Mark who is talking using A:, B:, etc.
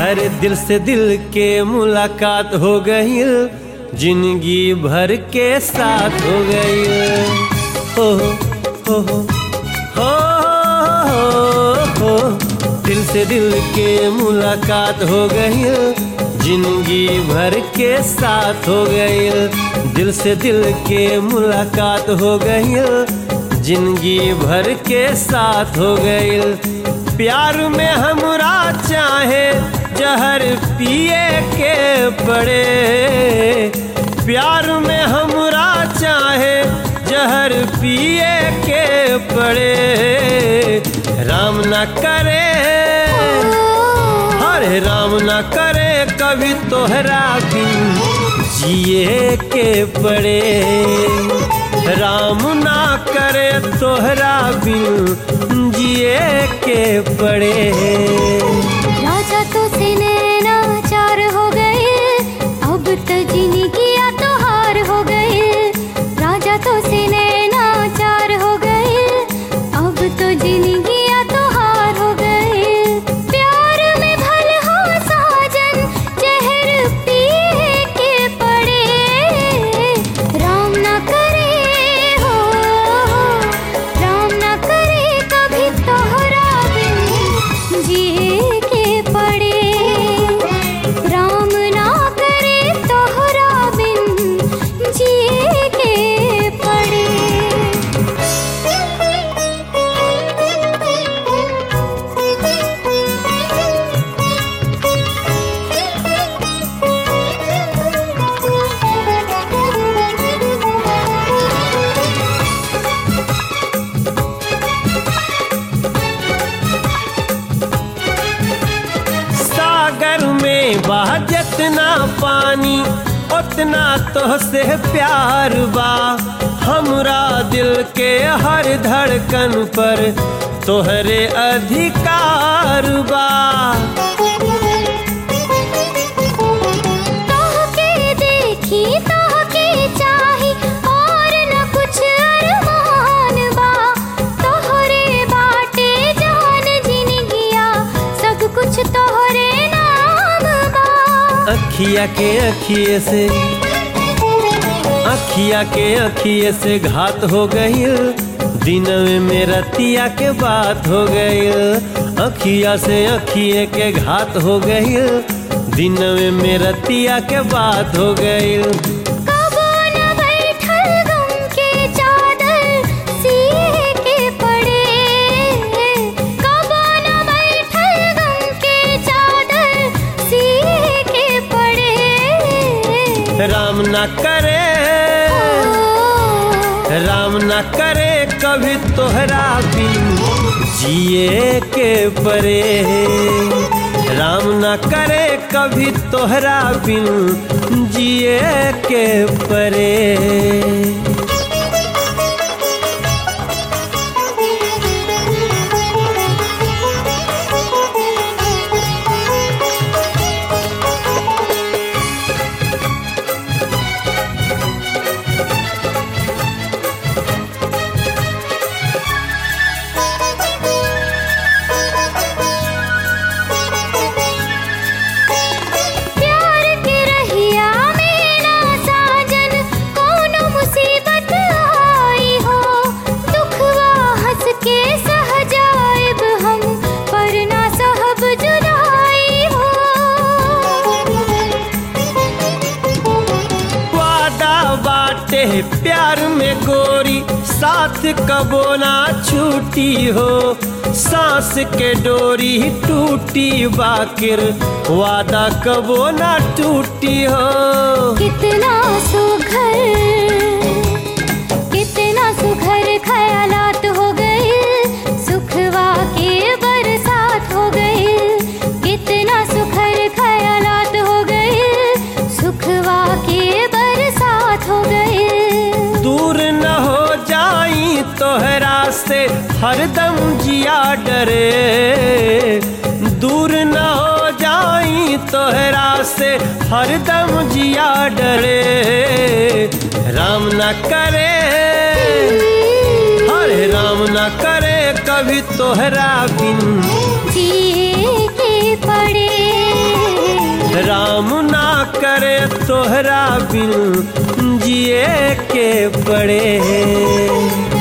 A: अरे दिल से दिल के मुलाकात हो गई, जिंदगी भर के साथ हो गई। हो हो हो हो हो दिल से दिल के मुलाकात हो गई, जिंदगी भर के साथ हो गई। दिल से दिल के मुलाकात हो गई, जिंदगी भर के साथ हो गई। प्यार में हमरा चाहे जहर पिए के पड़े, प्यार में हमरा चाहे जहर पिए के पड़े। राम ना करे, हरे राम ना करे कभी तोहरा बिन जिए के पड़े। राम ना करे तोहरा बिन जिए के पड़े।
B: राजा तो से नैना चार हो गए, अब तो जिंदगी तो हार हो गए। राजा तो से नैना चार हो गए, अब तो जिंदगी तो हार हो गए। प्यार में भल हो साजन जहर पिए के पड़े। राम ना करे हो, राम ना करे कभी तोहरा बिन जिए के पड़े। राम ना करे तोहरा बिन जिए के पड़े।
A: सागर में बह जितना पानी उतना तोहसे प्यार बा। हमरा दिल के हर धड़कन पर तोहरे अधिकार बा।
B: तोहके देखी तोहके चाही और न कुछ अरमान बा। तोहरे बाटे जान जिंदगिया सब कुछ तोहरे नाम बा।
A: अखिया के अखिए से, अखिया के अखिए से घात हो गई, दिन में रतिया के बात हो गई। अखिया से अखिए के घात हो गई, दिन में रतिया के बात हो गई।
B: कबो न बैठल गम के चादर सिए के पड़े। कबो न बैठल गम के चादर सिए के पड़े।
A: राम ना करे, राम ना करे कभी तोहरा बिन जिए के पड़े। राम ना करे कभी तोहरा बिन जिए के पड़े।
B: प्यार के रहिया में ना साजन कोनो मुसीबत आई हो। दुखवा हंस के सह जाएब हम, पर ना सहब जुदाई हो।
A: वादा बाटे प्यार में गोरी, साथ कबो ना छूटी हो। सांस के डोरी टूटी बाकिर वादा कबो ना टूटी हो।
B: कितना सुघर, कितना सुघर ख्यालात हो गए, सुखवा के बरसात हो गए। कितना सुघर ख्यालात हो गए, सुखवा के बरसात हो गए।
A: दूर न हो जाई तोहरा से हरदम जिया डरे। दूर न हो जाई तोहरा से हरदम जिया डरे। राम न करे, हरे राम न करे कभी तोहरा बिन
B: जिए के पड़े।
A: काम ना करे तोहरा बिन जिए के पड़े।